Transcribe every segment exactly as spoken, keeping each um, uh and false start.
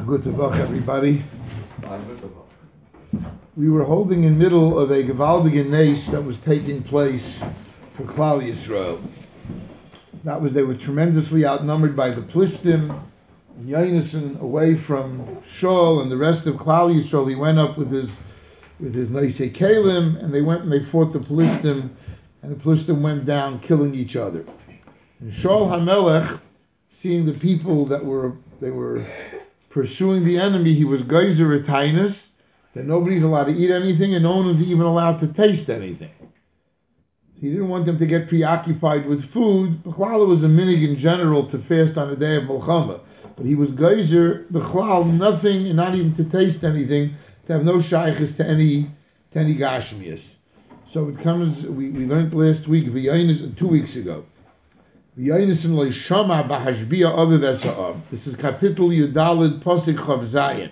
Good Tavach, everybody. We were holding in the middle of a Gevaldige Nes that was taking place for Klal Yisrael. That was, they were tremendously outnumbered by the Plistim. Yonason, away from Shaul and the rest of Klal Yisrael, he went up with his with his Neisei Kalim, and they went and they fought the Plistim, and the Plistim went down, killing each other. And Shaul HaMelech, seeing the people that were they were pursuing the enemy, he was geyser at Tainus, that nobody's allowed to eat anything, and no one was even allowed to taste anything. He didn't want them to get preoccupied with food. B'chlal was a minig in general to fast on the day of Milchama, but he was geyser b'chlal, nothing, and not even to taste anything, to have no shaykhs to any to any gashmias. So it comes. We, we learned last week, v'yonis, two weeks ago. V'yonis and leishama b'hashbia other v'esa'am. This is Kapitel Yudalid Posik Chav Zayin.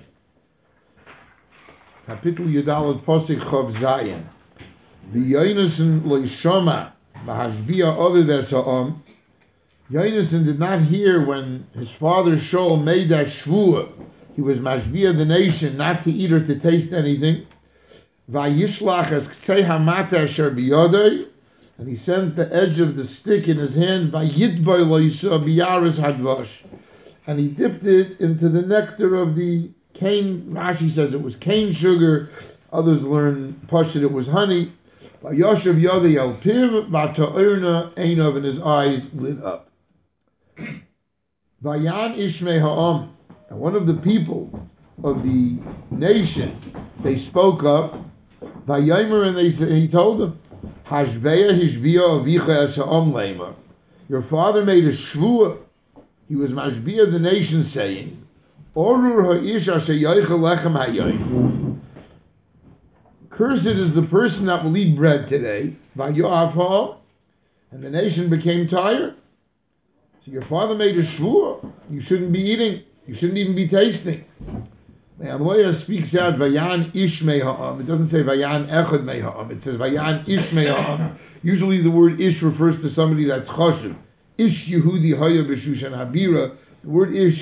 Kapitel Yudalid Posik Chav Zayin. V'yonis leishama b'hashbia other v'esa'am. Yonason did not hear when his father Shaul made that shvuah. He was mashbia the nation not to eat or to taste anything. Vayishlach es ksei hamata asher biyodei, and he sent the edge of the stick in his hand. Vayitboy lo yisah biyaris hadvash, and he dipped it into the nectar of the cane. Rashi says it was cane sugar. Others learn pashut it was honey. Vayoshev yodei el piv vata'irna einov, and his eyes lit up. Vayan ishmei ha'am, and one of the people of the nation, they spoke up. Vayomer, and they and he told them, Hashveya hishviya avicha es ha'am leimer. Your father made a shvuah. He was mashbiya the nation, saying, Orur ha'ish asher yoichel lechem hayoim. Cursed is the person that will eat bread today. Vayoav ha'am, and the nation became tired. So your father made a shvuah. You shouldn't be eating. You shouldn't even be tasting. The Amoya speaks out Vayan Ish Mei Ha'am. It doesn't say Vayan Echad Mei Ha'am. It says Vayan Ish Mei Ha'am. Usually the word Ish refers to somebody that's choshev. Ish Yehudi Haya B'Shushan Habira. The word Ish,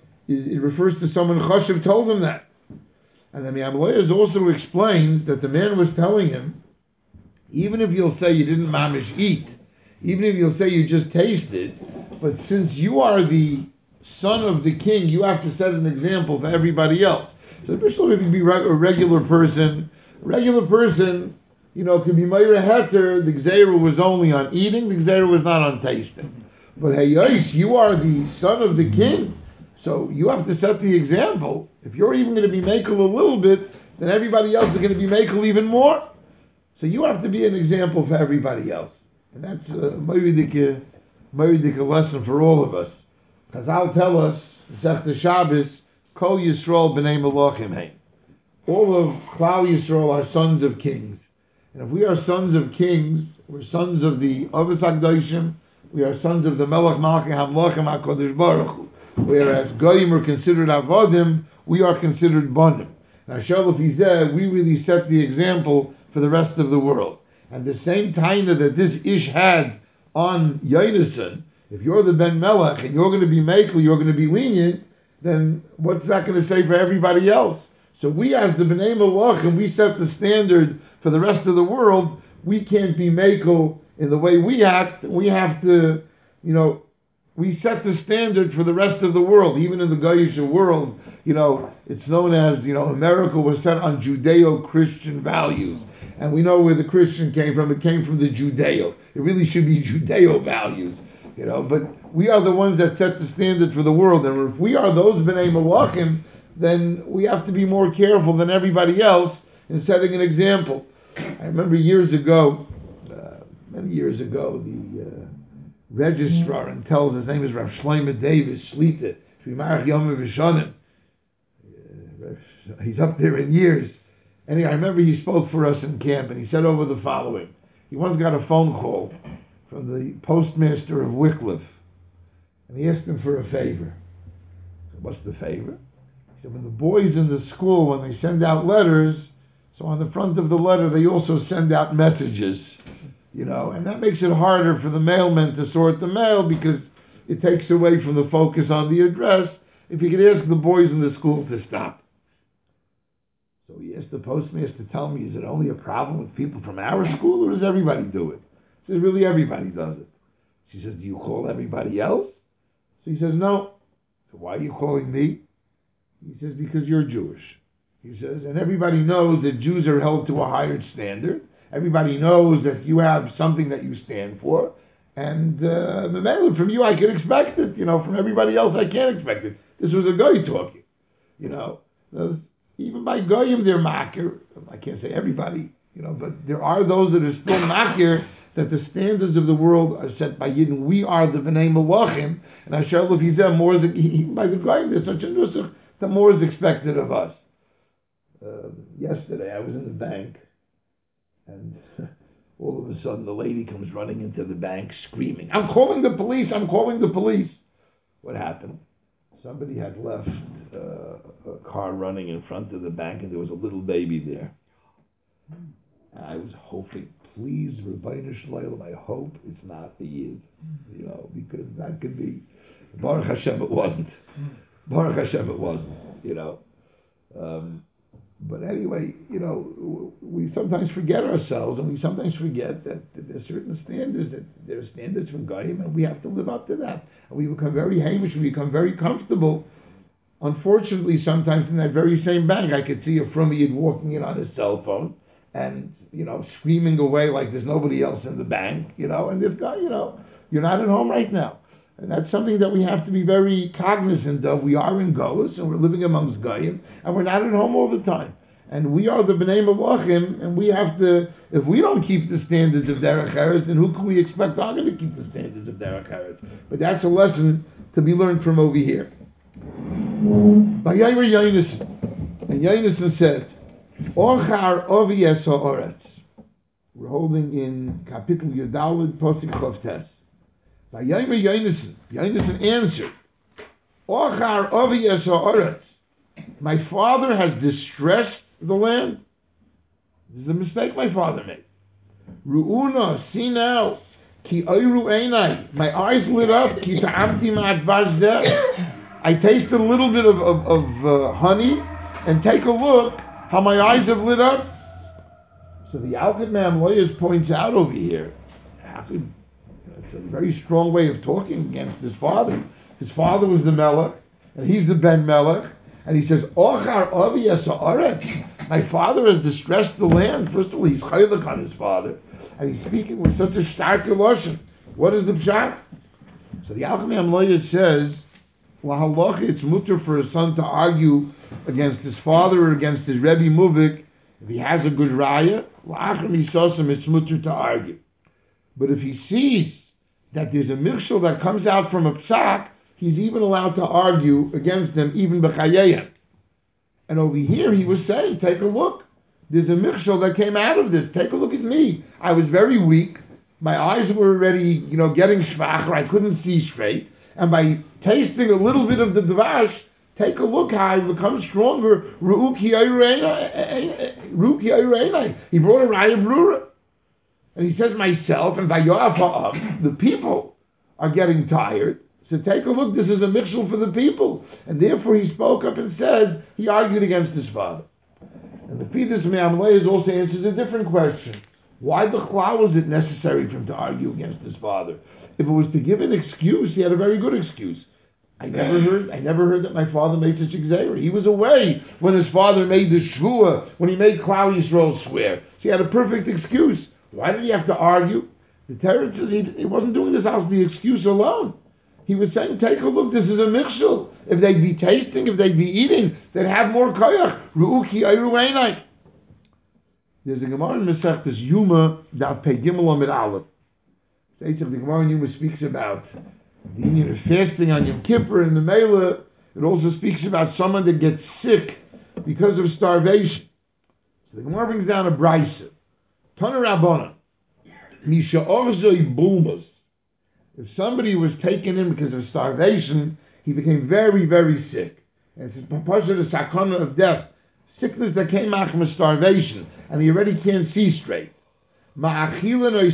it refers to someone choshev told him that. And then the Amoya also explains that the man was telling him, even if you'll say you didn't mamish eat, even if you'll say you just tasted, but since you are the son of the king, you have to set an example for everybody else. So if you're to be a regular person, a regular person, you know, could be Meira Heter, the Gzeira was only on eating, the Gzeira was not on tasting. But hey, Yosh, you are the son of the king, so you have to set the example. If you're even going to be makel a little bit, then everybody else is going to be makel even more. So you have to be an example for everybody else. And that's a Meridike lesson for all of us. Chazal tell us, Sechta Shabbos, Kol Yisrael b'nei Melachim hein. All of Klal Yisrael are sons of kings. And if we are sons of kings, we're sons of the Avos HaKadoshim, we are sons of the Melech Malchei HaMelachim HaKadosh Baruch Hu. Whereas Goyim are considered Avodim, we are considered Bonim. Now, Shalom Fizeh, we really set the example for the rest of the world. And the same taina that this Ish had on Yonason, if you're the Ben Melech and you're going to be makel, you're going to be lenient, then what's that going to say for everybody else? So we as the Bnei Melech, and we set the standard for the rest of the world, we can't be makel in the way we act. We have to, you know, we set the standard for the rest of the world. Even in the Goyish world, you know, it's known as, you know, America was set on Judeo-Christian values. And we know where the Christian came from. It came from the Judeo. It really should be Judeo values. You know, but we are the ones that set the standard for the world, and if we are those Bnei Melachim, then we have to be more careful than everybody else in setting an example. I remember years ago, uh, many years ago, the uh, registrar and tells his name is Rav Shlomo Davis Shlita, Shvimarach Yom Vishonim. He's up there in years. Anyway, I remember he spoke for us in camp, and he said over the following. He once got a phone call from the postmaster of Wycliffe, and he asked him for a favor. So what's the favor? He said, when the boys in the school, when they send out letters, so on the front of the letter they also send out messages, you know, and that makes it harder for the mailmen to sort the mail because it takes away from the focus on the address, if you could ask the boys in the school to stop. So he asked the postmaster to tell me, is it only a problem with people from our school, or does everybody do it? He says, really, everybody does it. She says, do you call everybody else? So he says, no. So why are you calling me? He says, because you're Jewish. He says, and everybody knows that Jews are held to a higher standard. Everybody knows that you have something that you stand for. And uh, from you I can expect it. You know, from everybody else I can't expect it. This was a guy talking. You know, even by goyim they're makir. I can't say everybody, you know, but there are those that are still makir, that the standards of the world are set by Yidden. We are the B'nai Malachim, and Asher Lefizeh, more is, by the goyim, there's such a nusach that more is expected of us. Uh, yesterday I was in the bank, and all of a sudden the lady comes running into the bank screaming, I'm calling the police, I'm calling the police. What happened? Somebody had left uh, a car running in front of the bank, and there was a little baby there. And I was hoping, please, Rabbeinu Shloim, I hope it's not the Yid, you know, because that could be, Baruch Hashem it wasn't. Baruch Hashem it wasn't, you know. Um, But anyway, you know, we sometimes forget ourselves, and we sometimes forget that there are certain standards, that there are standards from Goyim, and we have to live up to that. And we become very hamish, we become very comfortable. Unfortunately, sometimes in that very same bank, I could see a Frum Yid walking in on his cell phone, and, you know, screaming away like there's nobody else in the bank, you know, and this guy, you know, you're not at home right now. And that's something that we have to be very cognizant of. We are in Golus, and we're living amongst Goyim, and we're not at home all the time. And we are the B'nai Malachim, and we have to, if we don't keep the standards of Derech Eretz, then who can we expect are going to keep the standards of Derech Eretz? But that's a lesson to be learned from over here. By Yair Yonason, and Yonason said, Ochar Ovi Es HaOretz. We're holding in Kapitel Yudalid Posik Chav Tes. By Yair Yonason, Yonason answered, Ochar Ovi Es HaOretz. My father has distressed the land. This is a mistake my father made. Ru'una, see now, ki oyru einai. My eyes lit up. Ki ta'amti ma'at vazdeh. I tasted a little bit of, of, of uh, honey, and take a look how my eyes have lit up. So the Alkut Mamloyas points out over here, it's a very strong way of talking against his father. His father was the Melech, and he's the Ben Melech, and he says, Ochar Avi Es HaOretz. My father has distressed the land. First of all, he's chaylik on his father, and he's speaking with such a stark emotion. What is the pshat? So the Alkut Mamloyas says, well, halacha, it's mutter for a son to argue against his father or against his Rebbe Muvik. If he has a good raya, la'achar misosim, it's mutter to argue. But if he sees that there's a mikshel that comes out from a psak, he's even allowed to argue against them, even b'chayeyim. And over here he was saying, take a look. There's a mikshel that came out of this. Take a look at me. I was very weak. My eyes were already, you know, getting schwacher. I couldn't see straight. And by tasting a little bit of the dvash, take a look how I become stronger. He brought a raya brura. And he says, myself, and by Yoav, the people are getting tired. So take a look, this is a mikshel for the people. And therefore he spoke up and said, he argued against his father. And the Fidas Me'amleis also answers a different question. Why the chla was it necessary for him to argue against his father? If it was to give an excuse, he had a very good excuse. I never heard I never heard that my father made such a gzeira. He was away when his father made the shvua, when he made Klal Yisrael swear. So he had a perfect excuse. Why did he have to argue? The Torah says he, he wasn't doing this out of the excuse alone. He was saying, take a look, this is a mikshel. If they'd be tasting, if they'd be eating, they'd have more koyach. Ru'uki ayru einai. There's a Gemara in Masechtas Yuma, Daf Pei Gimel Amid Aleph. The Gemara in Yuma speaks about the union of fasting on Yom Kippur, and the Mela, it also speaks about someone that gets sick because of starvation. So the Gemara brings down a brisa. Tana Rabbana, Misha Orzoi Bulmas. If somebody was taken in because of starvation, he became very, very sick. And it's a the sakana of death, sickness that came out from a starvation, and he already can't see straight. We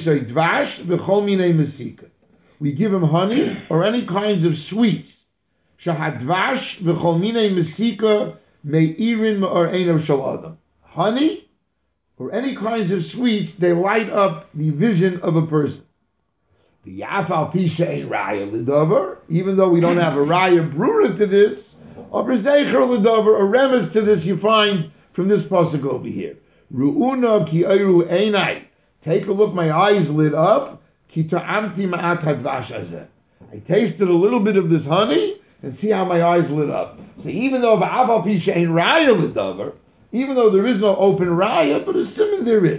give him honey or any kinds of sweets Shahadvash v'chol minei mesika me'irin or eino shel adam. Honey or any kinds of sweets, they light up the vision of a person. The yafal pisha ein raya l'davar, even though we don't have a raya brura to this, or zecher l'davar, a remes to this you find from this pasuk over here. Ru'una ki ayru einai. Take a look, my eyes lit up. Ki ta'amti ma'at hadvash hazeh. I tasted a little bit of this honey and see how my eyes lit up. So even though v'afal pisha ein raya l'davar, even though there is no open raya, but assuming there is.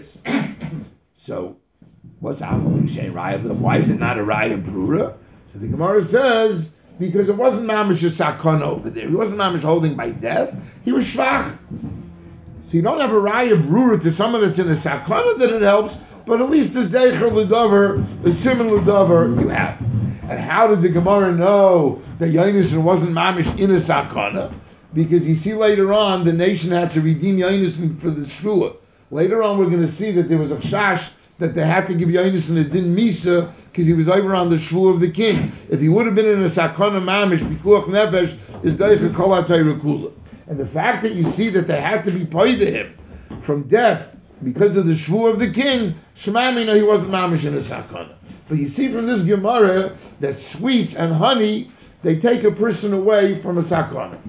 So, what's Afal Pisha ein raya? Why is it not a raya brura? So the Gemara says, because it wasn't mamish a sakana over there. He wasn't mamish holding by death. He was shvach. So you don't have a raya brura to someone that's in a sakana that it helps, but at least the zeicher l'davar, the simon l'davar, you have. And how did the Gemara know that Yonasan wasn't mamish in a sakana? Because you see later on, the nation had to redeem Yonasan for the shvua. Later on, we're going to see that there was a chash that they had to give Yonasan a din misa because he was over on the shvua of the king. If he would have been in a sakana mamish, pikuach nefesh, is daicha kol hatayra kula. And the fact that you see that they had to be paid to him from death because of the shvua of the king, shemami, no, he wasn't mamish in a sakana. But you see from this Gemara that sweets and honey, they take a person away from a sakana.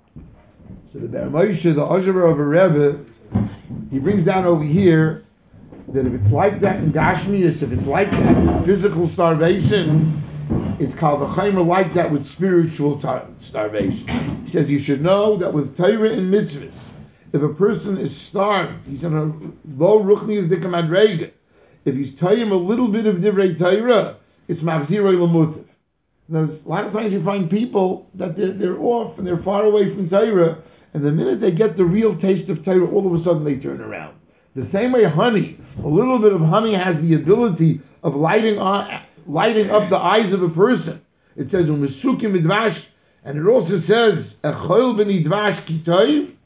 So the Ber Moshe, the Ozhever of a Rebbe, he brings down over here that if it's like that in Gashmias, if it's like that in physical starvation, it's called the Chaimer like that with spiritual tar- starvation. He says you should know that with Torah and mitzvahs, if a person is starved, he's in a low ruchni of dika madrega. If he's telling a little bit of divrei Torah, it's mavziroi l'mutav. Now, a lot of times you find people that they're, they're off and they're far away from Torah, and the minute they get the real taste of Torah, all of a sudden they turn around. The same way honey, a little bit of honey has the ability of lighting on, lighting up the eyes of a person. It says, "Umesukim midvash," and it also says, "Echol b'nidvash kitoiv,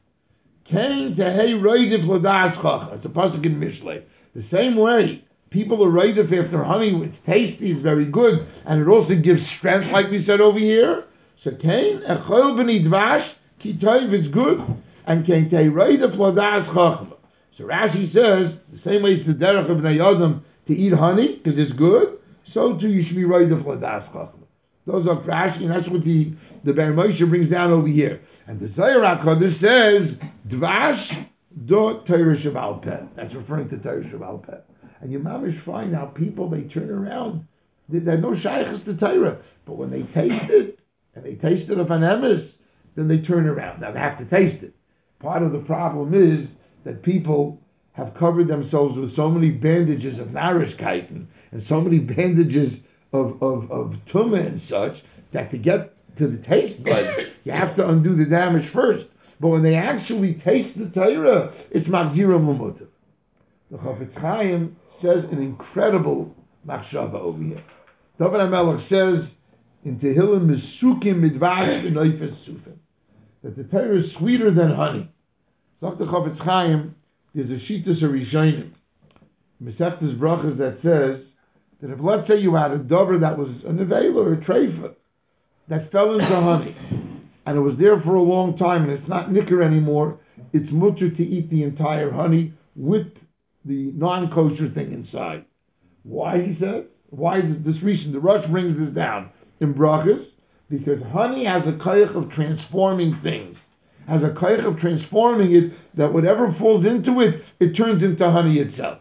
kein tehei roidiv l'das chacham." It's a pasuk in Mishlei. The same way, people are roidiv after honey. It's tasty, it's very good, and it also gives strength, like we said over here. So kein echol b'nidvash kitoiv is good, and kein tehei roidiv l'das chacham. So Rashi says, the same way it's the derech of Bnei Adam to eat honey, because it's good, so too you should be right of Ladas Chachma. Those are Rashi, and that's what the, the Ber Moshe brings down over here. And the Zohar HaKadosh says, Dvash do Torah Sheval Peh. That's referring to Torah Sheval Peh. And you mamish find how people, they turn around, they, they have no shaykhs to Torah, but when they taste it, and they taste it of an emes, then they turn around. Now they have to taste it. Part of the problem is that people have covered themselves with so many bandages of narishkeit and so many bandages of, of, of tumah and such, that to get to the taste buds, you have to undo the damage first. But when they actually taste the Torah, it's magzira mumutav. The Chafetz Chaim says an incredible machshava over here. David HaMelech says in Tehillim, Mesukim midvash v'noifes sufim, that the Torah is sweeter than honey. Doctor Chafetz Chaim, there's a Shittas Rishonim, Mesechtes Brachas, that says that if, let's say, you had a dover that was a nevela or a treifa that fell into honey, and it was there for a long time, and it's not nicker anymore, it's mutter to eat the entire honey with the non-kosher thing inside. Why, he said? Why is this reason? The Rush brings this down in Brachas, because honey has a koyach of transforming things. Has a koyach of transforming it, that whatever falls into it, it turns into honey itself.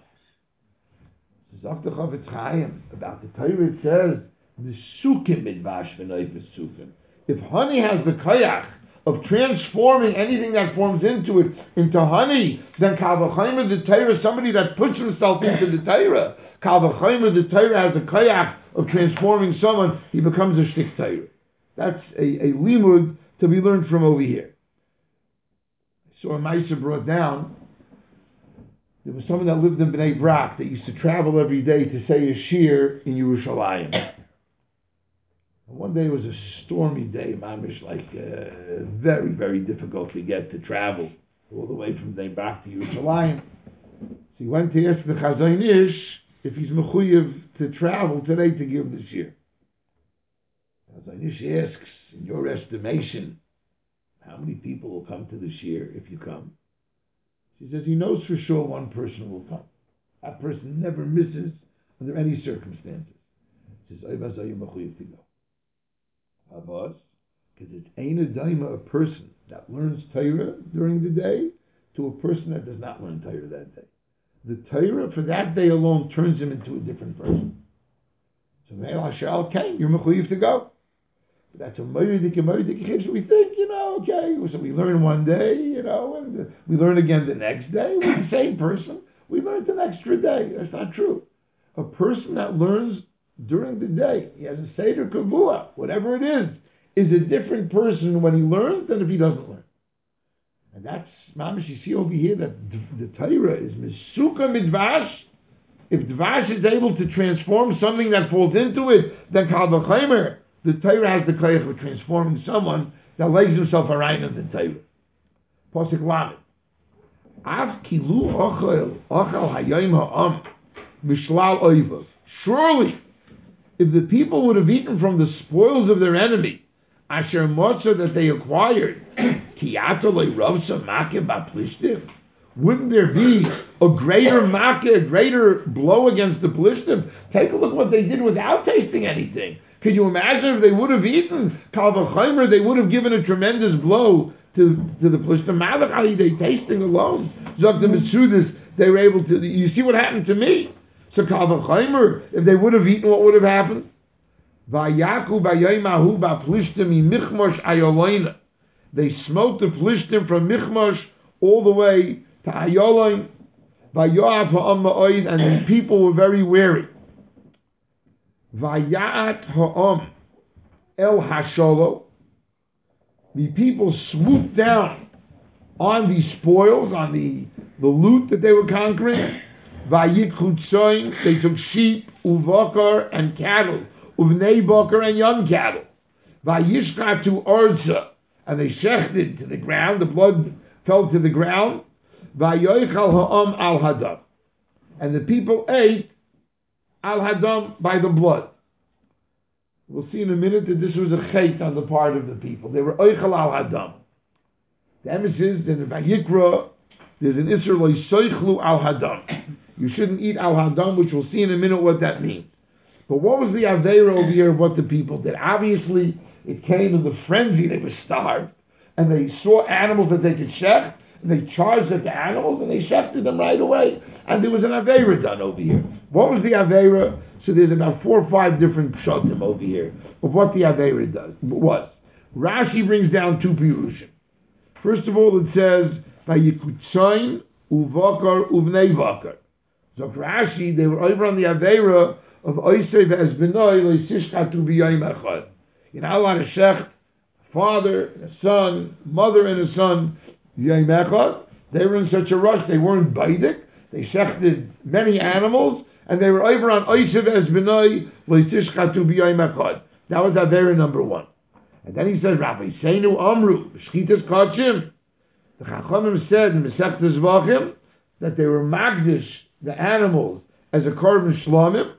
Doctor Chafetz Chaim, about the Torah, it says, Mesukim midvash v'noifes sufim. If honey has the koyach of transforming anything that forms into it into honey, then Kal v'chomer the Torah, somebody that puts himself into the Torah, Kal v'chomer the Torah has the koyach of transforming someone, he becomes a shtik Torah. That's a, a limud to be learned from over here. So a Maisa brought down, there was someone that lived in Bnei Brak that used to travel every day to say a shir in Yerushalayim. And one day it was a stormy day, mamish, like uh, very, very difficult to get to travel all the way from Bnei Brak to Yerushalayim. So he went to ask the Chazon Ish if he's mechuyev to travel today to give the shir. Zainish asks, in your estimation, how many people will come to this year if you come? She says he knows for sure one person will come. That person never misses under any circumstances. She says, Oy vazay mechuyev to go. Avos, because it's ein a daima, a person that learns Torah during the day to a person that does not learn Torah that day. The Torah for that day alone turns him into a different person. So Meil Hashal came, you're mechuyev to go. But that's a moedik, a moedik. So we think, you know, okay, so we learn one day, you know, and we learn again the next day. We're the same person. We learned an extra day. That's not true. A person that learns during the day, he has a Seder Kavua, whatever it is, is a different person when he learns than if he doesn't learn. And that's, Mamish, you see over here that the, the Torah is Misuka Midvash. If Dvash is able to transform something that falls into it, then Kal V'Chaimer, the Torah has the koyach of transforming someone that lays himself around in the Torah. Pasuk Lamed. Av kilu ochel ochel hayom ha'am mishlal oivav. Surely, if the people would have eaten from the spoils of their enemy, asher motza that they acquired, kiyato le'rovsa makeh ba'plishtim, wouldn't there be a greater makeh, a greater blow against the plishtim? Take a look what they did without tasting anything. Could you imagine if they would have eaten Kal V'Chaimer, they would have given a tremendous blow to, to the plishtim. Malach Ali, they tasting alone. Zok the Mitsudis, they were able to, you see what happened to me? So Kal V'Chaimer, if they would have eaten, what would have happened? Vayaku b'yoymahu ba'plishtim imichmosh ayoloina. They smote the plishtim from Michmosh all the way to Ayoloin. Vayoav ha'am ma'oid, and the people were very wary. Vayat ha'am el hasholo. The people swooped down on the spoils, on the, the loot that they were conquering. Vayikhu tzoyin, they took sheep, uvokar, and cattle, uvnei bokar, and young cattle. Vayishchatu orza, and they shechted to the ground, the blood fell to the ground. Vayoichal ha'am al hadam, and the people ate al hadam, by the blood. We'll see in a minute that this was a chait on the part of the people. They were oichal al hadam. The emphasis in the Vayikra, there's an Isser lo yisoichlu al hadam. You shouldn't eat al hadam, which we'll see in a minute what that means. But what was the aveira over here of what the people did? Obviously, it came in the frenzy. They were starved, and they saw animals that they could shech, and they charged at the animals, and they shechted them right away. And there was an aveira done over here. What was the aveira? So there's about four or five different pshatim over here of what the aveira does. Was Rashi brings down two pirushim. First of all, it says vayikutzayin uvakar uvnei vakar. So Rashi, they were over on the aveira of oisei ve'ezbenoi leisishchatu b'yayim echad. You know, a lot of shech, father, and a son, mother and a son, yayim echad. They were in such a rush, they weren't baidik. They shechted many animals, and they were over on oisei ve'ezbenoi leisishchatu b'yayim echad. That was aveira number one. And then he says, Rabbi Seinu Amru, Shchitas Kachim. The Chachamim said in Masechtas Zvachim that they were magdish, the animals, as a korban shlamim,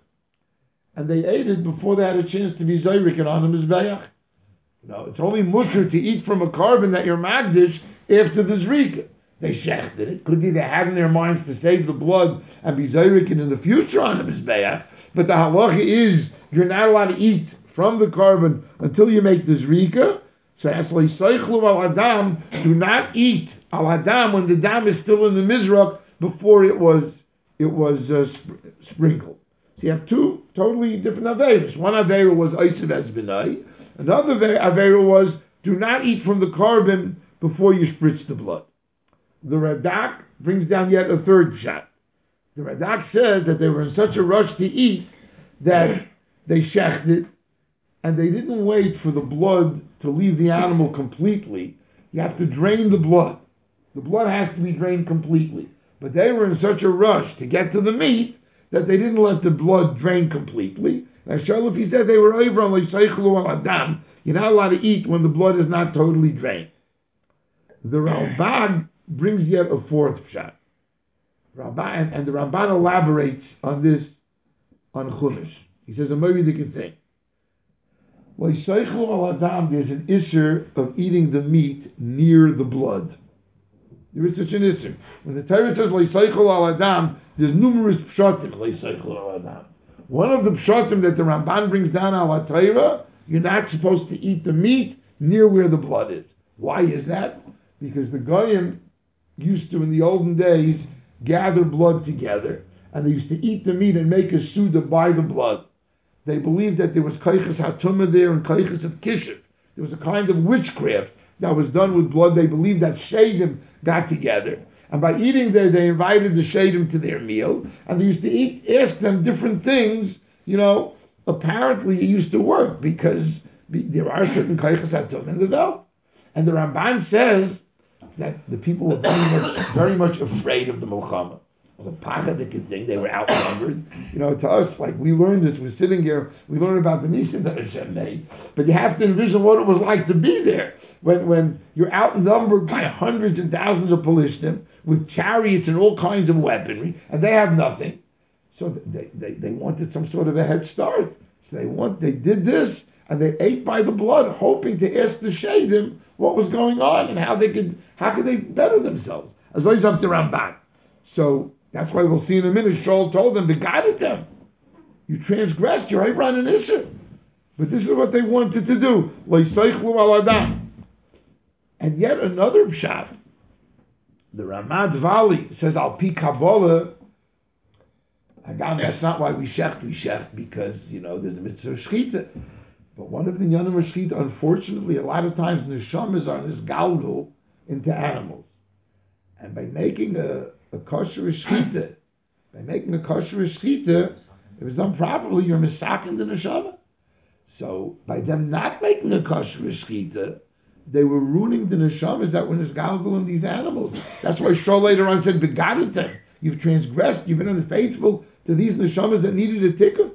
and they ate it before they had a chance to be zayrik and on the mizbeach. You know, it's only mutter to eat from a korban that you're magdish after the zrika. They shechted it. Could be they had in their minds to save the blood and be zayrik in the future on the mizbeach. But the halacha is you're not allowed to eat from the korban until you make the zrika. So that's like soichlu al adam. Do not eat al adam when the dam is still in the mizrach before it was it was uh, sp- sprinkled. So you have two totally different aveiros. One aveiro was oisiv ezbenai. Another aveiro was do not eat from the korban before you spritz the blood. The Radak brings down yet a third shot. The Radak says that they were in such a rush to eat that they shechted, and they didn't wait for the blood to leave the animal completely. You have to drain the blood. The blood has to be drained completely. But they were in such a rush to get to the meat that they didn't let the blood drain completely. As Shalofi said, they were over on Leiseichlu al Adam. You're not allowed to eat when the blood is not totally drained. The Ralbag brings yet a fourth shot. Ramban, and the Ramban elaborates on this on Chumash. He says a moedik thing. L'Yisaychlu al Adam, there's an issur of eating the meat near the blood. There is such an issur. When the Torah says L'Yisaychlu al Adam, there's numerous pshatim L'Yisaychlu al Adam. One of the pshatim that the Ramban brings down al Torah, you're not supposed to eat the meat near where the blood is. Why is that? Because the Goyim used to, in the olden days, gather blood together, and they used to eat the meat and make a suda by the blood. They believed that there was kaiches hatumah there and kaiches of kishiv. There was a kind of witchcraft that was done with blood. They believed that shadim got together, and by eating there, they invited the shadim to their meal, and they used to eat, ask them different things. You know, apparently it used to work because there are certain kaiches hatumah in the belt. And the Ramban says that the people were very much, very much afraid of the Milchama. It was a pachadic thing. They were outnumbered. You know, to us, like we learned this, we're sitting here, we learn about the Nisim that Hashem made. But you have to envision what it was like to be there. When when you're outnumbered by hundreds and thousands of Pelishtim with chariots and all kinds of weaponry, and they have nothing. So they, they, they wanted some sort of a head start. So they want they did this, and they ate by the blood, hoping to ask the Shadim what was going on and how they could how could they better themselves. As well as up to Ramban. So that's why we'll see in a minute. Shaul told them, "Begadet them, you transgressed your Hebron and Isser." But this is what they wanted to do. L'Yisaychlu al Adam. And yet another pshat. The Ramad Vali says Al Pi Kabbalah. Again, that's not why we shecht. We shecht because you know there's a mitzvah of shechita. But one of the Yanim of Shechita, unfortunately, a lot of times neshamas are this galgal into animals. And by making a, a kosher shechita, by making a kosher shechita, if it was done properly, you're misakin the neshama. So by them not making a kosher shechita, they were ruining the neshamas that were galgal in these animals. That's why Shaul later on said, "Begadet them. You've transgressed. You've been unfaithful to these neshamas that needed a tikkun."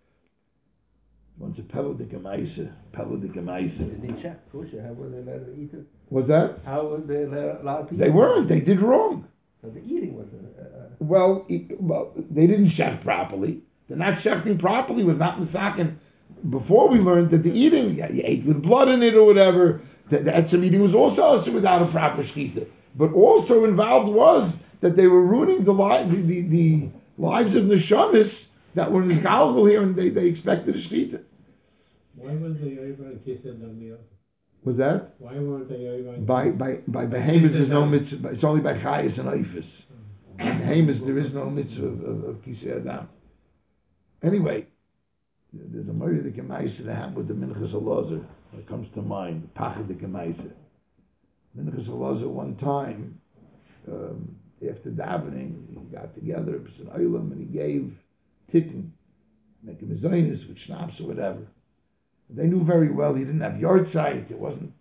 Once a pelodik amaisa, pelodik amaisa. Did they check kosher? How were they allowed to eat it? Was that? How were they allowed to eat it? They weren't. They did wrong. So the eating was. Uh, uh, well, e- well, they didn't chef properly. The not chefing properly was not misakin. Before we learned that the eating, yeah, you ate with blood in it or whatever. The, the etzem eating was also also without a proper shechita. But also involved was that they were ruining the li- the, the, the lives of neshamis that were in the galgal here, and they, they expected a shechita. Why weren't they Yovan Kised Namir? Was that? Why weren't they Yovan? By by by behemoths there's no mitzvah. It's only by chayes and oifis. In behemoths there is no mitzvah of, of, of kisei adam. Anyway, there's a murder that gemaisa that happened with the Minchas Elazar. That comes to mind. The Pachad the gemaisa. Minchas Elazar one time um, after davening he got together an oilam and he gave tikkun, make him a zaynis with schnapps or whatever. They knew very well he didn't have yard site. It wasn't.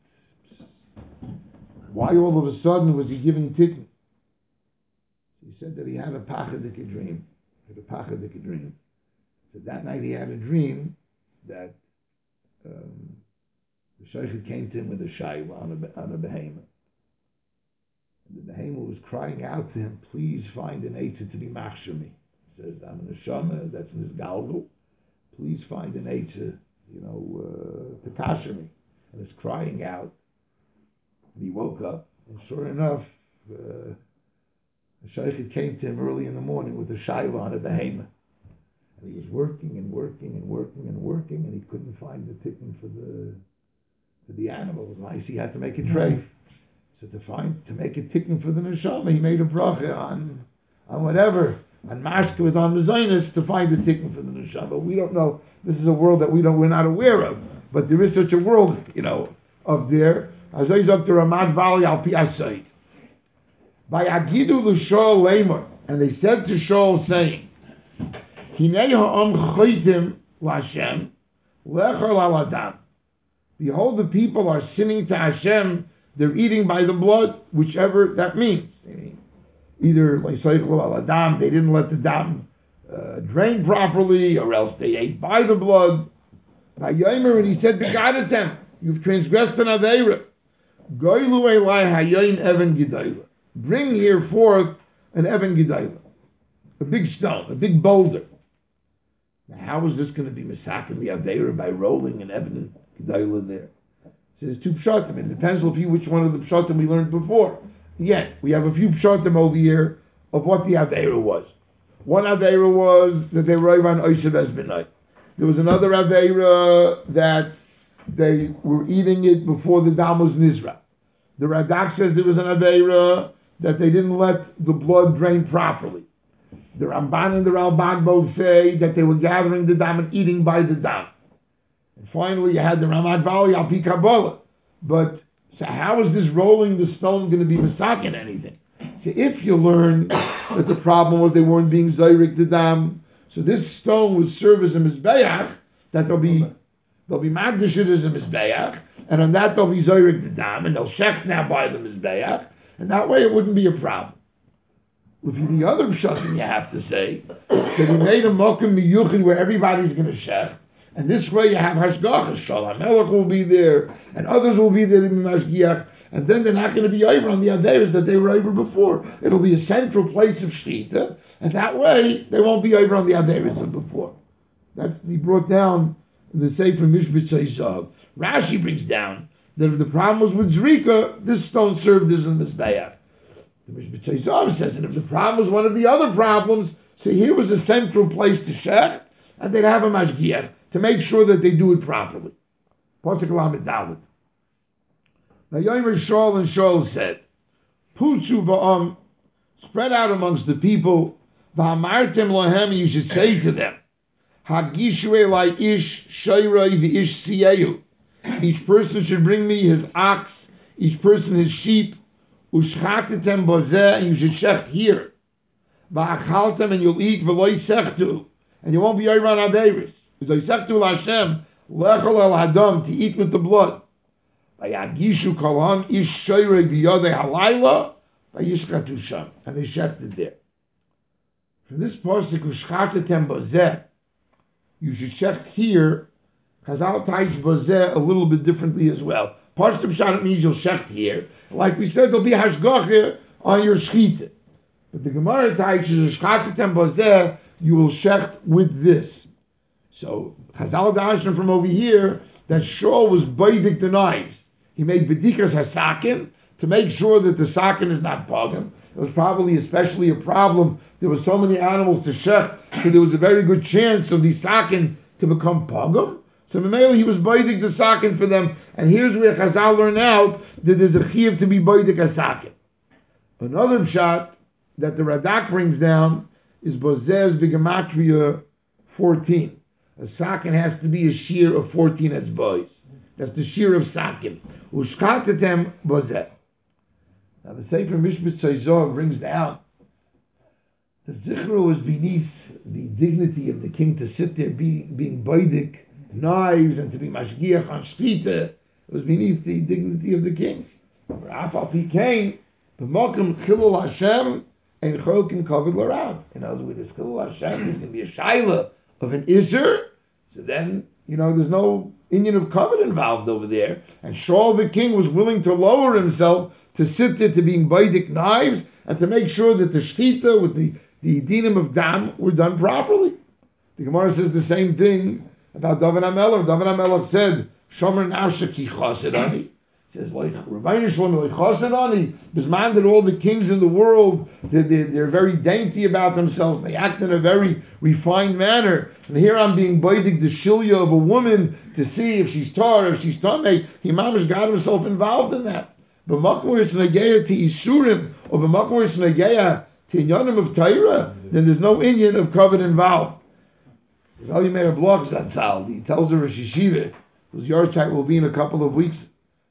Why all of a sudden was he giving tikkun? He said that he had a pachadik dream. He had a pachadik dream. So that night he had a dream that um, the shaykhid came to him with a shayla on a, on a behemoth. And the behemoth was crying out to him, "Please find an eitzah to be machshir me." He says, "I'm in a shama, that's in his galgal. Please find an eitzah, you know, uh, to kasher me." And it's crying out. And he woke up, and sure enough, uh, the shaykhid came to him early in the morning with a shayla on a behemoth. And he was working and working and working and working, and he couldn't find the tikkun for the for the animal. Nice, he had to make a treif. So to find to make a tikkun for the neshama, he made a bracha on on whatever. On mashka was on the zaynis to find the tikkun for the neshama. We don't know. This is a world that we don't we're not aware of. But there is such a world, you know, of there. Azayz up to Ramad Vali al pi asayid. By Agidu l'Shaul Lamar, and they said to Shaul, saying, Hinei ha'am chaytim l'Hashem lechol al adam. Behold, the people are sinning to Hashem. They're eating by the blood, whichever that means. Either l'Seichel al adam, they didn't let the dam uh, drain properly, or else they ate by the blood. By Yomer, and he said, "Begadet them, you've transgressed an aveira. Goylu elai hayoin even gidayla. Bring here forth an even gidayla, a big stone, a big boulder. Now, how is this going to be Mesakin the Aveira by rolling an Eben Gedaila there? So there's two Pshatim. It depends on which one of the Pshatim we learned before. Again, we have a few Pshatim over here of what the Aveira was. One Aveira was that they were on Oishav Ezbenai. There was another Aveira that they were eating it before the dam was Nizra. The Radak says there was an Aveira that they didn't let the blood drain properly. The Ramban and the Ralban both say that they were gathering the dam and eating by the dam. And finally you had the Ramat Vali al Pi Kabbalah. But so how is this rolling the stone going to be masakin anything? So if you learn that the problem was they weren't being Zayrik the dam, so this stone would serve as a Mizbeach, that there'll be They'll be Magdashit as a Mizbeach, and on that they'll be Zoyrik the Dam, and they'll Shech now by the Mizbeach, and that way it wouldn't be a problem. With the other Pshatim you have to say, that he made a Mokum Miyuchid where everybody's going to Shech, and this way you have Hashgach, Shalom Melech will be there, and others will be there in Mashgiach, and then they're not going to be over on the Averis that they were over before. It'll be a central place of Shechita, and that way they won't be over on the Averis of before. That's, he brought down the Sefer Mishbet Zav. Rashi brings down that if the problem was with Zrika, this stone served as a Mizbeach. The Mishbet Zav says that if the problem was one of the other problems, so here was a central place to Shech, and they'd have a Mashgiach to make sure that they do it properly. Pasuk Lamed Dalet. Now Yomer Shaul and Shaul said, Putzu va'am, spread out amongst the people, va'amartem lohem, you should say to them, Hagishu elai ish shayroi v'ish siyehu. Each person should bring me his ox, each person his sheep, ushchatetem bozeh, and you should shech here. Va'achaltem, and you'll eat v'loi sechtu, and you won't be over on Averis. V'loi sechtu l'Hashem, lechol el hadam, to eat with the blood. Vayagishu kolham ish shayroi v'yodei halayla, v'yishchatu sham, and they shechted there. From this pasuk, ushchatetem bozeh, you should check here, Chazal ties Bozeh a little bit differently as well. Parshat Pshat means you'll check here. Like we said, there'll be Hashgacha on your Shechita. But the Gemara ties is Shchatetem Bozeh, you will check with this. So, Chazal Dashim from over here, that Shaul was Baidik the knives. He made Bedikas HaSakin to make sure that the Sakin is not Pagam. It was probably especially a problem. There were so many animals to shech, so there was a very good chance of the sakin to become pogum. So Mamela, he was baidik the sakin for them, and here's where Chazal learn out that there's a chiyuv to be baidik a sakin. Another shot that the Radak brings down is Bozeh's Bigamatria fourteen. A sakin has to be a shear of fourteen as boys. That's the shear of sakin. Ushkatetem Bozeh. Now the Sefer Mishbet Zov brings down the Zichro was beneath the dignity of the king to sit there being, being baidik knives and to be mashgiach on shchita. It was beneath the dignity of the king. Afal Pi came, b'mokum chilul Hashem and chokin kavod l'rav. In other words, chilul Hashem is going to be a shaila of an iser. So then, you know, there's no Indian of kavod involved over there. And Shaul the king was willing to lower himself to sit there to being baidik knives and to make sure that the shchita with the the dinim of dam were done properly. The Gemara says the same thing about David HaMelech. David HaMelech said, Shomer nafshe ki chassid ani. He says, like, Rabbeinu Shlomo, like chassid ani. This man that all the kings in the world, they're, they're, they're very dainty about themselves. They act in a very refined manner. And here I'm being baidik the shilya of a woman to see if she's tar, if she's tamei. He mamish got himself involved in that. But makmur is negeya to isurim, or makmur is negeya to inyanim of Torah, then there's no Indian of covet involved. Zali Meir Bloch Zatzal, he tells the Rosh Yeshiva, whose yahrzeit will be in a couple of weeks.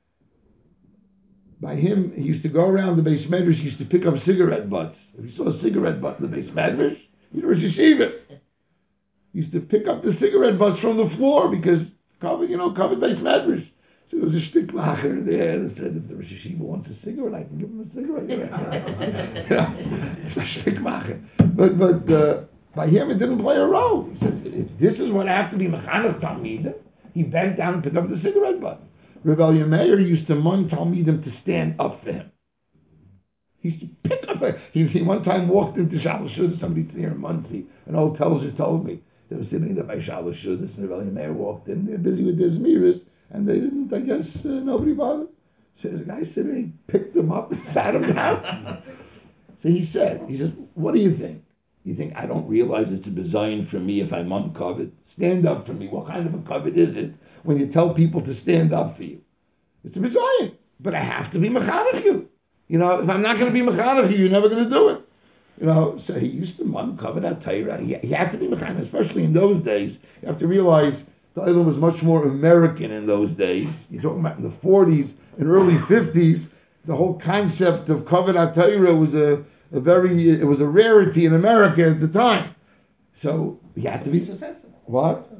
By him, he used to go around the Beis Medrash, he used to pick up cigarette butts. If he saw a cigarette butt in the Beis Medrash, he's Rosh Yeshiva. He used to pick up the cigarette butts from the floor because, covered, you know, covered Beis Medrash. So there was a shtick lacher there that said, if the Rosh Yeshiva wants a cigarette, I can give him a cigarette. It's a shtick lacher. But, but uh, by him, it didn't play a role. He said, if this is what I have to be mechanech talmidim, he bent down and picked up the cigarette butt. Reb Elya Meir used to mun talmidim to stand up for him. He used to pick up a, he, he one time walked into Shalosh, somebody near Muncie, an old Pelzer told me, They were sitting in the Baishala Shudas, and the Rebellion Mayor walked in. They're busy with their Zmiras, and they didn't, I guess, uh, nobody bothered. So the guy sitting, he picked them up and sat them down. So he said, he says, what do you think? You think I don't realize it's a design for me if I'm uncovered? Stand up for me. What kind of a covet is it when you tell people to stand up for you? It's a design, but I have to be mechanech you. You know, if I'm not going to be mechanech you, you're never going to do it. You know, so he used to uncover that Torah. He, he had to be mechanech, especially in those days. You have to realize the Olam was much more American in those days. You're talking about in the forties and early fifties. The whole concept of covet Torah was a, a very, it was a rarity in America at the time. So he had to be successful. What?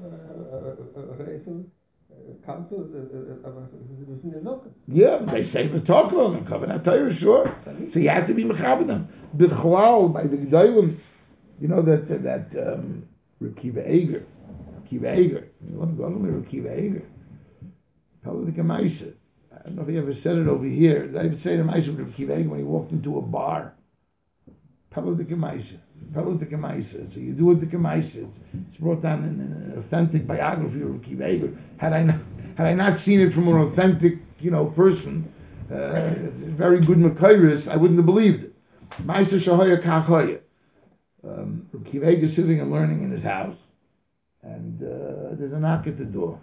Yeah, they say v'tokol and covet Torah, sure. So you had to be mechaber them. B'chlal by the Gedolim, you know that that um, Reb Kiva Eger, Kiva Eger. You want to go to Reb Kiva Eger? Probably the Gemaisa. I don't know if he ever said it over here. Did I ever say the Gemaisa with Reb Kiva Eger when he walked into a bar? Probably the Gemaisa. Probably the Gemaisa. So you do it the Gemaisa. It's brought down in an authentic biography of Reb Kiva Eger. Had I not, had I not seen it from an authentic, you know, person, uh, very good Makairis, I wouldn't have believed it. Maisa Shahoya Kachoya. Um, Reb Kiva Eger is sitting and learning in his house, and uh, there's a knock at the door.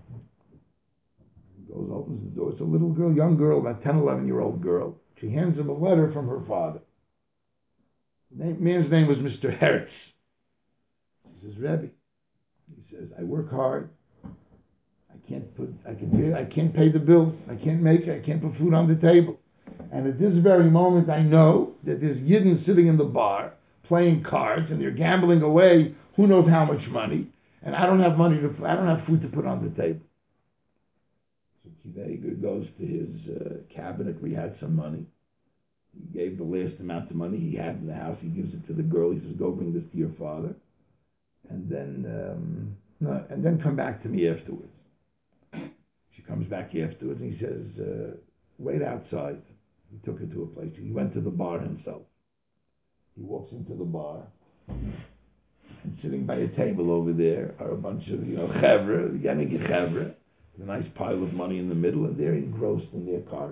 He goes, opens the door. It's a little girl, young girl, about ten, eleven year old girl. She hands him a letter from her father. The man's name was Mister Hertz. He says, Rebbe, he says, I work hard. I can't put, I can pay, I can't pay the bills. I can't make, I can't put food on the table. And at this very moment, I know that there's Yidden sitting in the bar playing cards, and they're gambling away who knows how much money. And I don't have money to, I don't have food to put on the table. So Kiva Eger goes to his uh, cabinet where he had some money. He gave the last amount of money he had in the house. He gives it to the girl. He says, "Go bring this to your father, and then um, no, and then come back to me afterwards." She comes back afterwards, and he says, uh, "Wait outside." He took her to a place. He went to the bar himself. He walks into the bar, and sitting by a table over there are a bunch of you know chevra, yanegi chevra, a nice pile of money in the middle, and they're engrossed in their cards.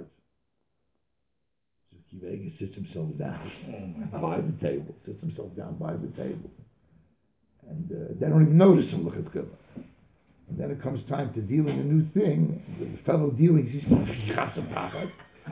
Kiva Eger sits himself down by the table, sits himself down by the table. And uh, they don't even notice him look at Kila. And then it comes time to dealing a new thing. The fellow dealing, he comes a pachad.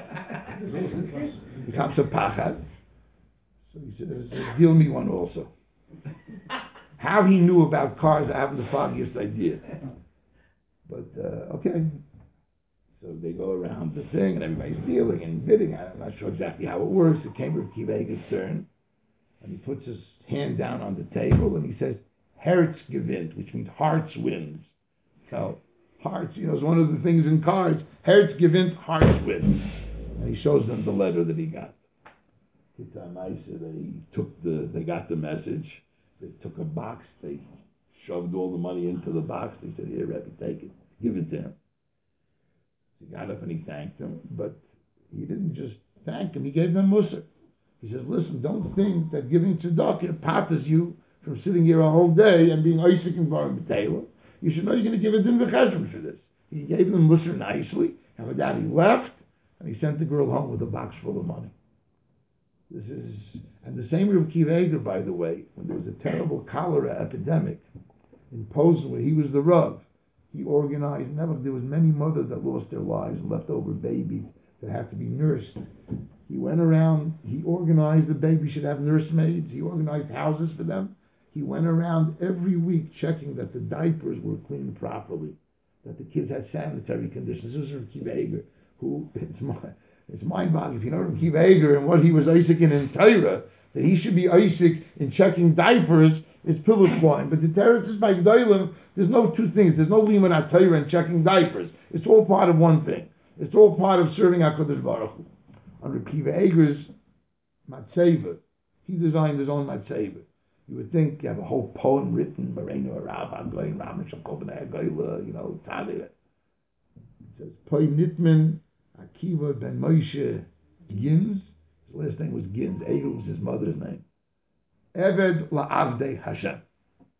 He comes a pachad. So he says, deal me one also. How he knew about cars, I haven't the foggiest idea. But, uh, okay. So they go around the thing, and everybody's dealing and bidding. I'm not sure exactly how it works. It came to Kiva Eger's turn, and he puts his hand down on the table, and he says, Herz gewinnt, which means hearts wins. So, hearts, you know, is one of the things in cards. Herz gewinnt, hearts wins. And he shows them the letter that he got. They took the, they got the message. They took a box. They shoved all the money into the box. They said, here, Rebbe, take it. Give it to him. He got up and he thanked them, but he didn't just thank him, he gave them musar. He says, listen, don't think that giving tzedakah patters you from sitting here a whole day and being Isaac and Baruch B'Teilah. You should know you're going to give a din v'cheshem for this. He gave them musar nicely, and with that he left, and he sent the girl home with a box full of money. This is, and the same Reb Kiva Eger, by the way, when there was a terrible cholera epidemic in Posen, where he was the Rav, he organized, never, there was many mothers that lost their lives, left over babies that had to be nursed. He went around, he organized the babies should have nursemaids, he organized houses for them. He went around every week checking that the diapers were cleaned properly, that the kids had sanitary conditions. This was Reb Kiva Eger, who, it's, it's mind-boggling. If you know Reb Kiva Eger and what he was Isaac in Torah, that he should be Isaac in checking diapers, it's pillar swine. But the terrorists by Gdolim, there's no two things. There's no liman atayra and checking diapers. It's all part of one thing. It's all part of serving HaKadosh Baruch Hu. On Reb Kiva Eger's matzeva, he designed his own matzeva. You would think you have a whole poem written, Marenu Arav, Agoyin, Ramesh, Shakobana, Agoyla, you know, Tadir. It says, Poi Nitman, Akiva ben Moshe Gins. His last name was Gins. Eger was his mother's name. Eved la'avdei Hashem.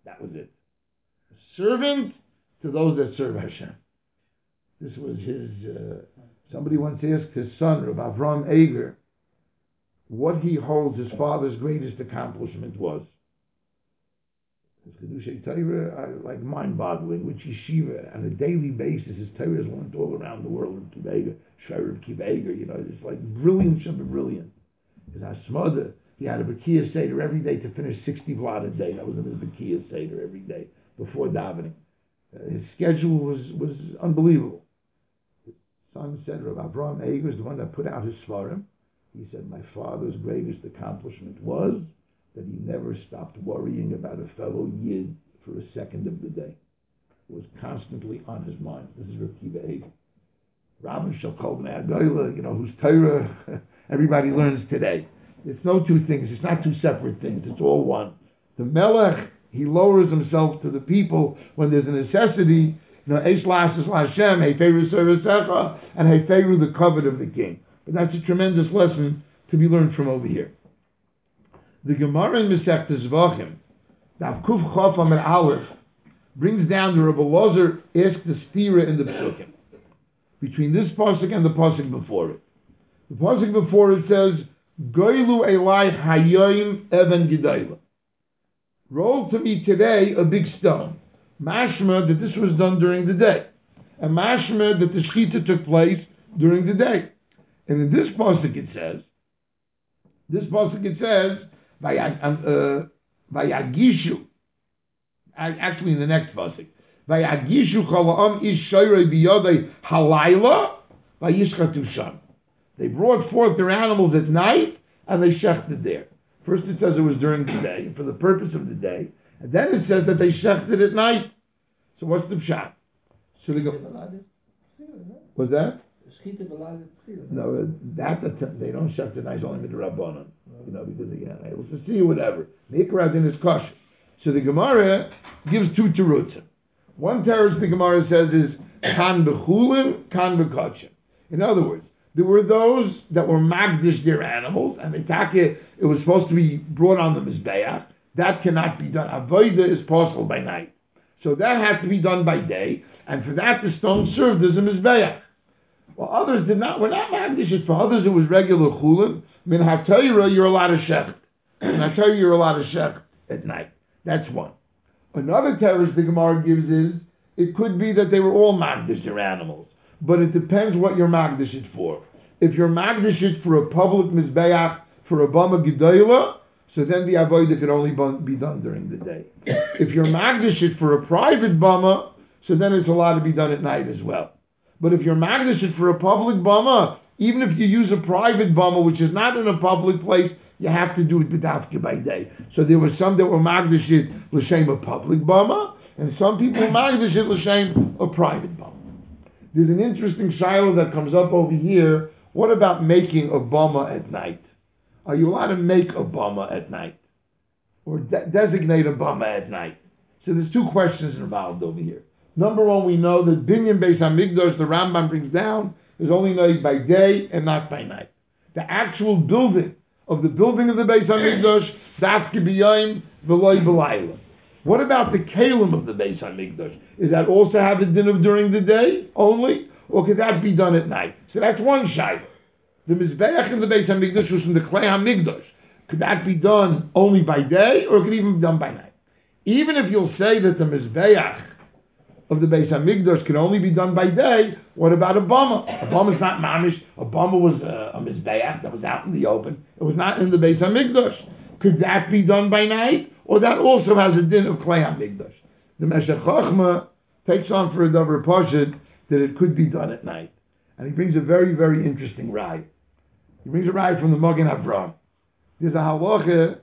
That was it. A servant to those that serve Hashem. This was his, uh, somebody once asked his son, Rav Avram Eger, what he holds his father's greatest accomplishment was. His Kedushay Torah are like mind-boggling, with yeshiva on a daily basis. His Torah is learned all around the world. Reb Kiva Eger, Shai Reb Kiva Eger, you know, it's like brilliant, super brilliant. His Asmada, he had a Bekiah Seder every day to finish sixty vlad a day. That was in his Bekiah Seder every day before davening. Uh, his schedule was, was unbelievable. His son said, Rav Avram Eger is the one that put out his Svarim. He said, my father's greatest accomplishment was that he never stopped worrying about a fellow Yid for a second of the day. It was constantly on his mind. This is Reb Kiva Eger. Rabban Shel Kol Bnei Agoyla, you know, whose Torah everybody learns today. It's no two things. It's not two separate things. It's all one. The Melech, he lowers himself to the people when there's a necessity. You know, Eish Lasses Lashem, Heiferu Seresecha, and Heiferu the covet of the king. But that's a tremendous lesson to be learned from over here. The Gemara in Masechta Zvachim, Daf Kuf Chof Amid Aleph, brings down the Rebbe Lozer asked the stira in the Pesukim between this pasuk and the pasuk before it. The pasuk before it says, Goylu Elai Hayoim Even Gedayla. Roll to me today a big stone. Mashma that this was done during the day. And mashma that the shechita took place during the day. And in this pasuk it says, this pasuk it says, Vayagishu. Actually, in the next pasuk, Vayagishu Chalaam Ish Shoyrei Biyodei Halayla Vayishchatu Sham. They brought forth their animals at night and they shechted there. First it says it was during the day for the purpose of the day, and then it says that they shechted at night. So what's the pshat? So they go. What's that? No, that they don't shech at night only with the rabbanon, you know, because again, able to see whatever. Mikra in his kosher. So the Gemara gives two terutzim. One teretz the Gemara says is kan bechulim, kan bekotchim. In other words, there were those that were magdish their animals, and they take it, it was supposed to be brought on the mizbeach. That cannot be done. Avodah is possible by night. So that has to be done by day, and for that the stone served as a mizbeach. Well, others did not, were not magdish. For others it was regular chulim. Min ha-Torah, you're allowed to shech. Min ha-Torah, you're allowed to shech at night. That's one. Another teretz the Gemara gives is, it could be that they were all magdish their animals. But it depends what you're magdish it for. If you're magdish it for a public mizbeach, for a bama gedayla, so then the avodah could only be done during the day. If you're magdish it for a private bama, so then it's allowed to be done at night as well. But if you're magdish it for a public bama, even if you use a private bama, which is not in a public place, you have to do it b'dafka by day. So there were some that were magdish it l'shem a public bama, and some people magdish it l'shem a private bama. There's an interesting shiloh that comes up over here. What about making a bama at night? Are you allowed to make a bama at night? Or de- designate a bama at night? So there's two questions involved over here. Number one, we know that Binyan Beis HaMikdash, the Rambam brings down, is only made by day and not by night. The actual building of the building of the Beis HaMikdash, Dafke B'yayim V'loi B'layla. What about the kalim of the Beis HaMikdash? Is that also have a din of during the day only? Or could that be done at night? So that's one shayla. The Mizbeach in the Beis HaMikdash was from the Klei HaMikdash. Could that be done only by day, or could it even be done by night? Even if you'll say that the Mizbeach of the Beis HaMikdash can only be done by day, what about a bama? A bama is not mamish. A bama was a, a Mizbeach that was out in the open. It was not in the Beis HaMikdash. Could that be done by night? Or that also has a din of Klei HaMikdash. The Meshech Chochmah takes on for a davar pashut that it could be done at night. And he brings a very, very interesting ride. He brings a ride from the Magen Avraham. There's a halacha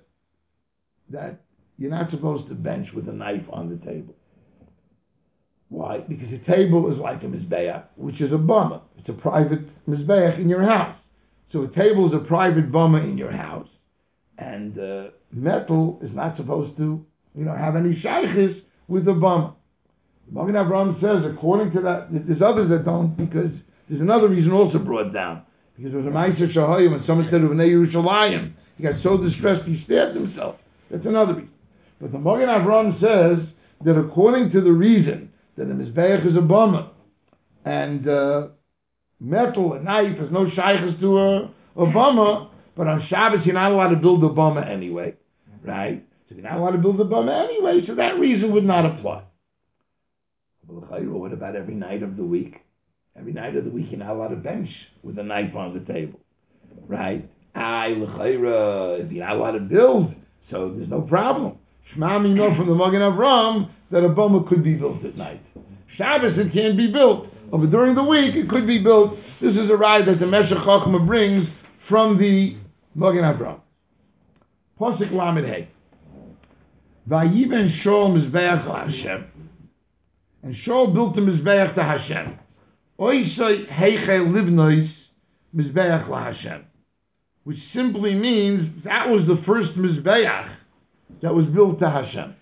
that you're not supposed to bench with a knife on the table. Why? Because a table is like a mizbeach, which is a bama. It's a private mizbeach in your house. So a table is a private bama in your house. And uh, metal is not supposed to, you know, have any shaykhis with the bama. Magen Avraham says, according to that, there's others that don't, because there's another reason also brought down. Because there was a Ma'aser Shahayim when someone said of Bnei Yerushalayim, he got so distressed he stabbed himself. That's another reason. But the Magen Avram says that according to the reason that the Mizbeach is a bama, and uh, metal, a knife, is no shaykhs to a, a bama, but on Shabbos you're not allowed to build a bama anyway, right? So you're not allowed to build a bama anyway, so that reason would not apply. What about every night of the week? Every night of the week you're not allowed to bench with a knife on the table, right? I l'chayra, if you're not allowed to build, so there's no problem. Shema we know from the Magen Avram that a bama could be built at night. Shabbos it can't be built, but during the week it could be built. This is a ride that the Meshech Chochmah brings from the Magen Avram. Pasuk Lamed Hey. Vayiben Shaul Mizbeach LaHashem. And Shaul built the Mizbeach to Hashem. Oisei Heichel Livnois Mizbeach LaHashem. Which simply means that was the first Mizbeach that was built to Hashem.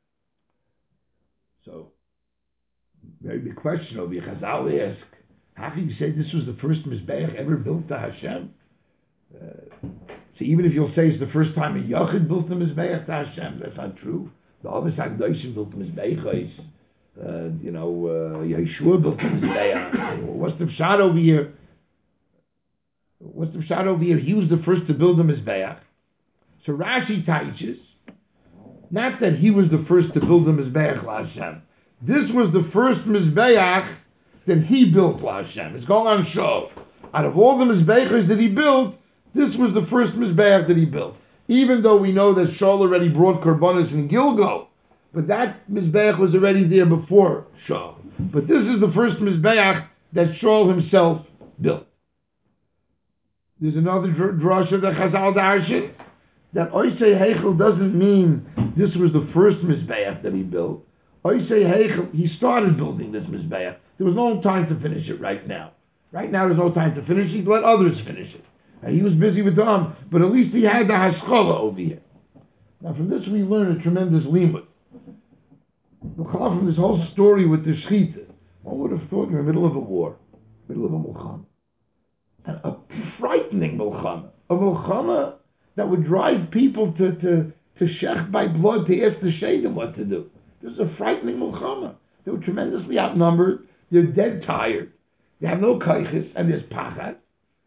So, very big question over here. Chazal ask, how can you say this was the first Mizbeach ever built to Hashem? Uh, so even if you'll say it's the first time a Yachid built the Mizbeach to Hashem, that's not true. The Avos HaKadoshim built the Mizbeach. Uh, you know, uh, Yeshua built the Mizbeach. What's the pshat over here? What's the pshat over here? He was the first to build the Mizbeach. So Rashi teaches, not that he was the first to build the Mizbeach LaHashem. This was the first Mizbeach that he built LaHashem. It's going on show. Out of all the Mizbeachs that he built, this was the first Mizbeach that he built. Even though we know that Shaul already brought Korbanos in Gilgal, but that Mizbeach was already there before Shaul. But this is the first Mizbeach that Shaul himself built. There's another drasha that Chazal Darshan, that Oisei Heichel doesn't mean this was the first Mizbeach that he built. Oisei Heichel, he started building this Mizbeach. There was no time to finish it right now. Right now there's no time to finish it, he'd let others finish it. And he was busy with them, but at least he had the Haskalah over here. Now from this we learn a tremendous limud. From this whole story with the Shechita, one would have thought you're in the middle of a war, middle of a Mulchama. And a frightening Mulchama. A Mulchama that would drive people to, to, to shech by blood to ask the Shadim what to do. This is a frightening Mulchama. They were tremendously outnumbered. They're dead tired. They have no kaiches, and there's pachat.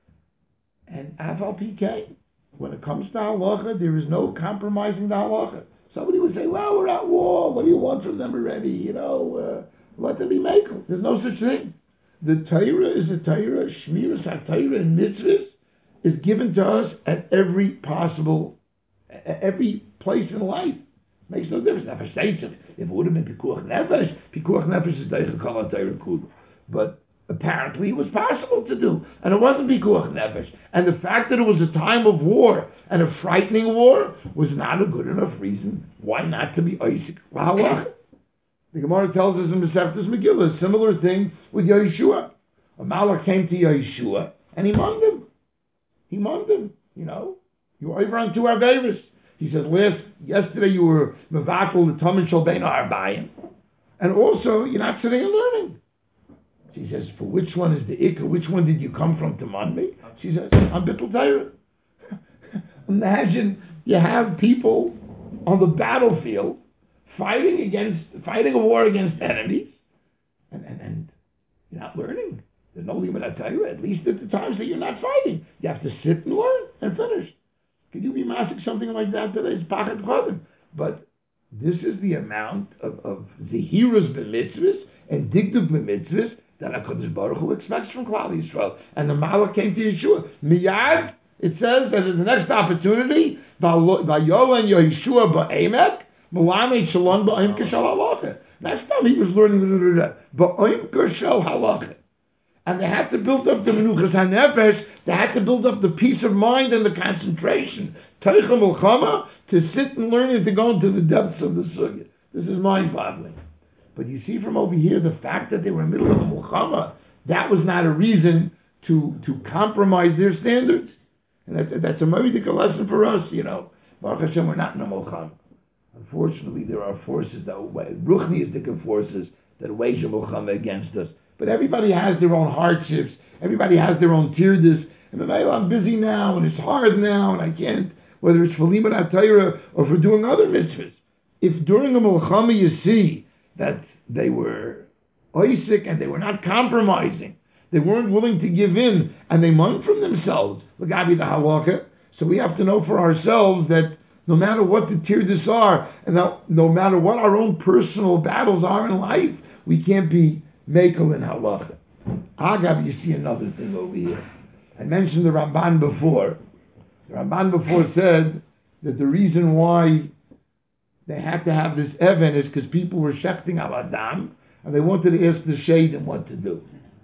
And Aval P K, when it comes to halacha, there is no compromising the halacha. Somebody would say, well, we're at war. What do you want from them already? You know, uh, let them be makel. There's no such thing. The Torah is a Torah. Shmiras HaTorah and mitzvahs is given to us at every possible, every place in life. Makes no difference. If it would have been Pikuach Nefesh, Pikuach Nefesh is Deicha Kol HaTorah Kudu. But apparently it was possible to do. And it wasn't Pikuach Nefesh. And the fact that it was a time of war, and a frightening war, was not a good enough reason why not to be Isaac Lahalach. The Gemara tells us in Masechtas Megillah, a similar thing with Yeshua. A Malach came to Yeshua, and he munged him. He munged him, you know. You were over on two Averis. He says, last, yesterday you were Mevatel, the Tamid Shal Bein Arbayim. And also, you're not sitting and learning. She says, for which one is the Ikka? Which one did you come from to man me? She says, I'm Bittul Torah. Imagine you have people on the battlefield fighting against, fighting a war against enemies, and, and, and you're not learning. There's no limit at Torah, at least at the times that you're not fighting. You have to sit and learn and finish. Could you be masking something like that today? It's pachat chodim. But this is the amount of, of zehirus b'mitzvahs and digduk b'mitzvahs that HaKadosh Baruch Hu expects from Klal Yisrael. And the Malach came to Yeshua. Miyad, it says that in the next opportunity, Vayolan Yeshua ba'emek, Malame Shalom ba'im k'shal halacha. Next time he was learning ba'im k'shal halacha. And they had to build up the menuchas hanefesh. They had to build up the peace of mind and the concentration. Teicha Mulchama, to sit and learn and to go into the depths of the sugya. This is mind-boggling. But you see from over here, the fact that they were in the middle of a Mulchama, that was not a reason to, to compromise their standards. And that, that's a medical lesson for us, you know. Baruch Hashem, we're not in a Mulchama. Unfortunately, there are forces that weigh, Ruchniistic forces that wage a Mulchama against us. But everybody has their own hardships. Everybody has their own tirdus. And I'm busy now, and it's hard now, and I can't, whether it's for Limud HaTorah or for doing other mitzvahs. if during a Milchama you see that they were oisik and they were not compromising, they weren't willing to give in, and they mourned from themselves, Lagabi the halacha, so we have to know for ourselves that no matter what the tirdas are, and no, no matter what our own personal battles are in life, we can't be mekel in halacha. Agav, you see another thing over here. I mentioned the Ramban before. The Ramban before said that the reason why they had to have this even is because people were shechting al Adam, and they wanted to ask the Shadim what to do.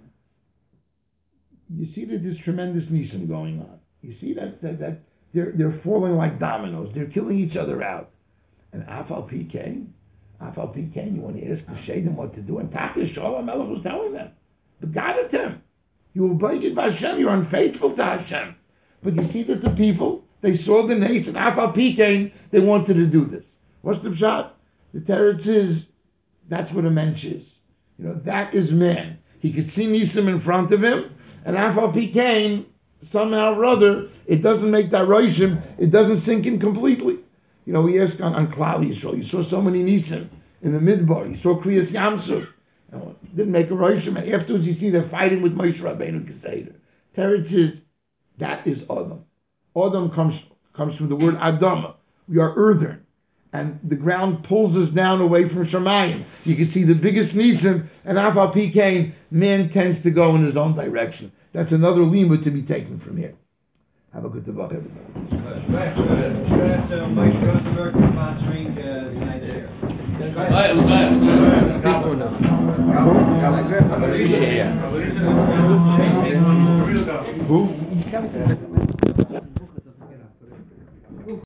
You see that there's tremendous nisim going on. You see that that, that they're they're falling like dominoes. They're killing each other out. And Afal P K, Afal P K, you want to ask the Shadim what to do? And Taki Shalom Melech was telling them, but God at them, you will break it by Hashem. You're unfaithful to Hashem. But you see that the people, they saw the nation. Afal P K, they wanted to do this. What's the pshat? The teretz is, that's what a mensch is. You know, that is man. He could see nisim in front of him, and Afal P K, somehow or other, it doesn't make that roishim, it doesn't sink in completely. You know, we asked on, on Klal Yisrael, you saw so many nisim in the midbar, you saw Kriyas Yamsuf, you know, it didn't make a roishim, and afterwards you see they're fighting with Moshe Rabbeinu Keseder. Teretz is, that is Adam. Adam comes comes from the word Adama. We are earthen, and the ground pulls us down away from Shemayim. You can see the biggest nisim, and Afal P K, man tends to go in his own direction. That's another limud to be taken from here. Have a good Tavach, everybody. Who?